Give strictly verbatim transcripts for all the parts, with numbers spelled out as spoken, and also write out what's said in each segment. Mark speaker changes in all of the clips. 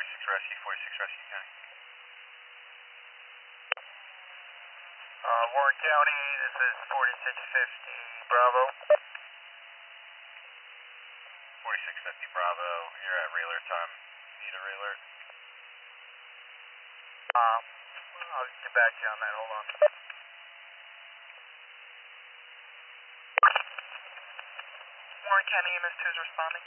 Speaker 1: forty-six Rescue, forty-six Rescue County.
Speaker 2: Uh, Warren County, this is forty-six fifty Bravo.
Speaker 1: forty-six fifty Bravo, you're at railer time. Need a railer?
Speaker 2: Um, I'll get back to you on that, hold on. Warren County E M S two is responding.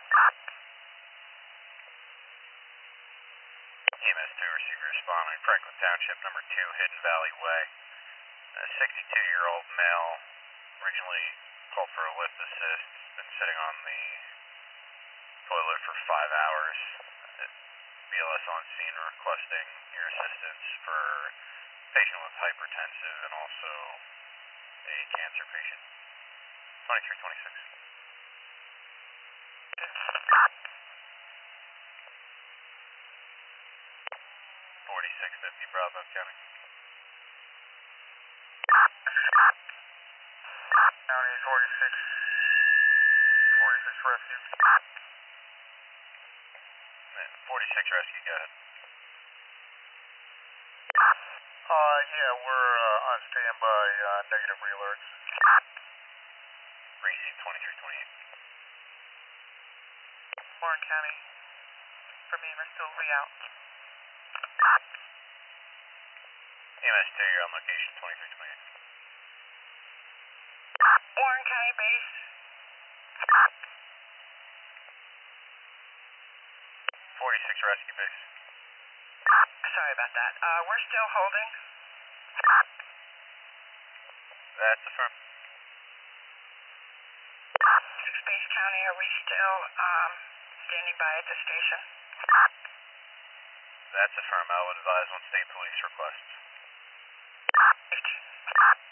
Speaker 1: E M S two receiver responding, Franklin Township, number two, Hidden Valley Way. A sixty-two-year-old male, originally called for a lift assist, been sitting on the toilet for five hours. B L S on scene requesting your assistance for patient with hypertensive and also a cancer patient. twenty-three twenty-six. forty-six fifty Bravo County.
Speaker 2: County forty-six, forty-six Rescue.
Speaker 1: forty-six Rescue, go ahead.
Speaker 2: Uh, yeah, we're uh, on standby, uh, negative re-alerts.
Speaker 1: Receive twenty-three twenty-eight.
Speaker 3: Warren County, from E M S two, re-out.
Speaker 1: E M S two, you're on location, twenty-three twenty-eight.
Speaker 3: Warren County base.
Speaker 1: forty-six Rescue base.
Speaker 3: Sorry about that. Uh, we're still holding.
Speaker 1: That's affirmed.
Speaker 3: Space County, are we still um, standing by at the station?
Speaker 1: That's affirmed. I'll advise on state police requests.
Speaker 3: fifteen.